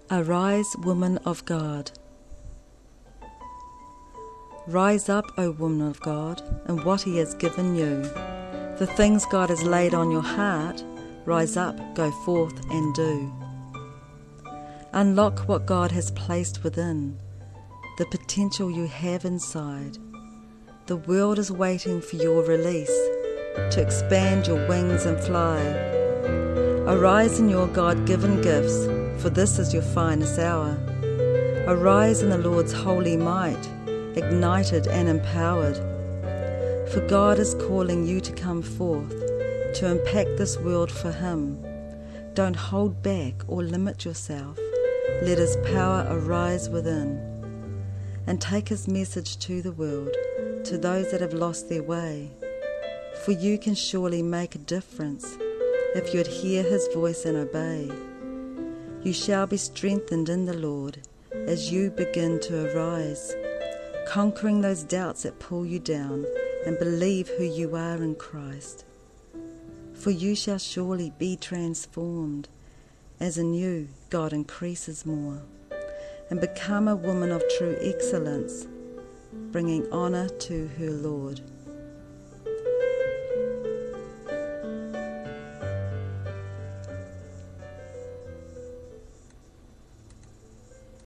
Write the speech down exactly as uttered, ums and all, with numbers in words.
Arise, woman of God. Rise up, O woman of God, in what He has given you. The things God has laid on your heart, rise up, go forth and do. Unlock what God has placed within, the potential you have inside. The world is waiting for your release, to expand your wings and fly. Arise in your God-given gifts, for this is your finest hour. Arise in the Lord's holy might, ignited and empowered. For God is calling you to come forth, to impact this world for Him. Don't hold back or limit yourself. Let His power arise within, and take His message to the world, to those that have lost their way. For you can surely make a difference if you adhere His voice and obey. You shall be strengthened in the Lord as you begin to arise, conquering those doubts that pull you down, and believe who you are in Christ. For you shall surely be transformed, as in you God increases more, and become a woman of true excellence, bringing honour to her Lord.